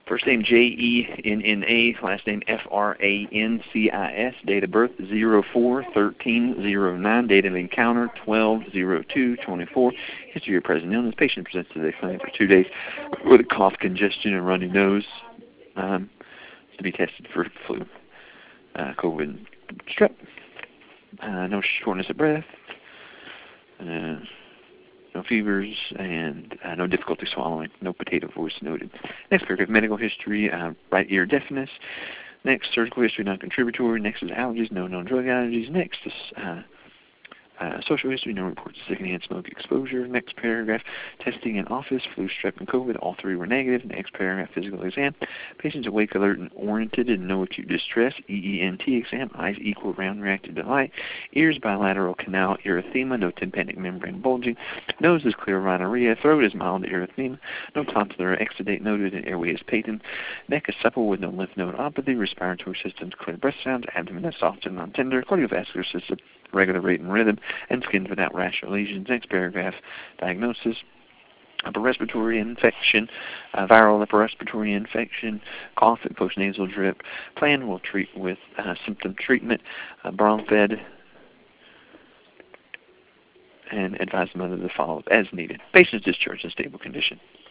First name Jenna, last name Francis, date of birth 04/13/09, date of encounter 12/02/24. History of present illness. Patient presents today clinic for 2 days with a cough, congestion, and runny nose. To be tested for flu, COVID, strep. No shortness of breath. No fevers, and no difficulty swallowing. No potato voice noted. Next paragraph, medical history, right ear deafness. Next, surgical history, non-contributory. Next is allergies, no known drug allergies. Next is social history, no reports of secondhand smoke exposure. Next paragraph, testing in office, flu, strep, and COVID. All three were negative. Next paragraph, physical exam. Patients awake, alert, and oriented, and no acute distress. EENT exam, eyes equal, round, reacted to light. Ears, bilateral canal erythema, no tympanic membrane bulging. Nose is clear, rhinorrhea. Throat is mild erythema. No tonsillar exudate noted, and airway is patent. Neck is supple with no lymph nodeopathy. Respiratory system clear, breath sounds. Abdomen is soft and non-tender. Cardiovascular system regular rate and rhythm, and skin without rash or lesions. Next paragraph, diagnosis. Upper respiratory infection, viral upper respiratory infection, cough and postnasal drip. Plan will treat with symptom treatment, bronfed, and advise the mother to follow up as needed. Patient is discharged in stable condition.